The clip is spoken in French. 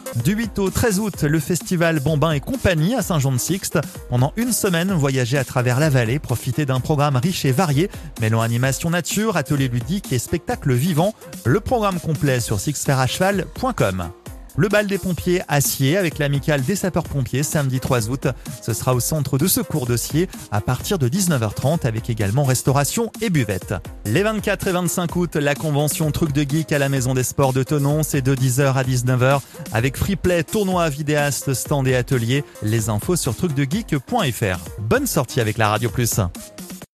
Du 8 au 13 août, le festival Bambin et compagnie à Saint-Jean-de-Sixte. Pendant une semaine, voyagez à travers la vallée, profitez d'un programme riche et varié, mêlant animation nature, ateliers ludiques et spectacles vivants. Le programme complet sur sixferacheval.com. Le bal des pompiers à Sciez avec l'amicale des sapeurs-pompiers samedi 3 août. Ce sera au centre de secours de Sciez à partir de 19h30 avec également restauration et buvette. Les 24 et 25 août, la convention Truc de Geek à la Maison des Sports de Thonon, c'est de 10h à 19h avec free play, tournoi, vidéaste, stand et atelier. Les infos sur trucdegeek.fr. Bonne sortie avec la Radio Plus.